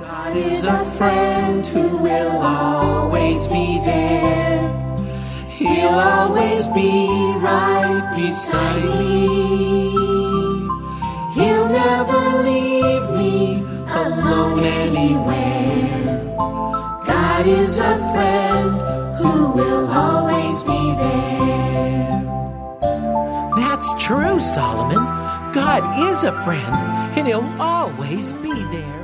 God is a friend who will always be there. He'll always be right beside me. He'll never leave me alone anywhere. God is a friend who will always be there. That's true, Solomon. God is a friend, and he'll always be there.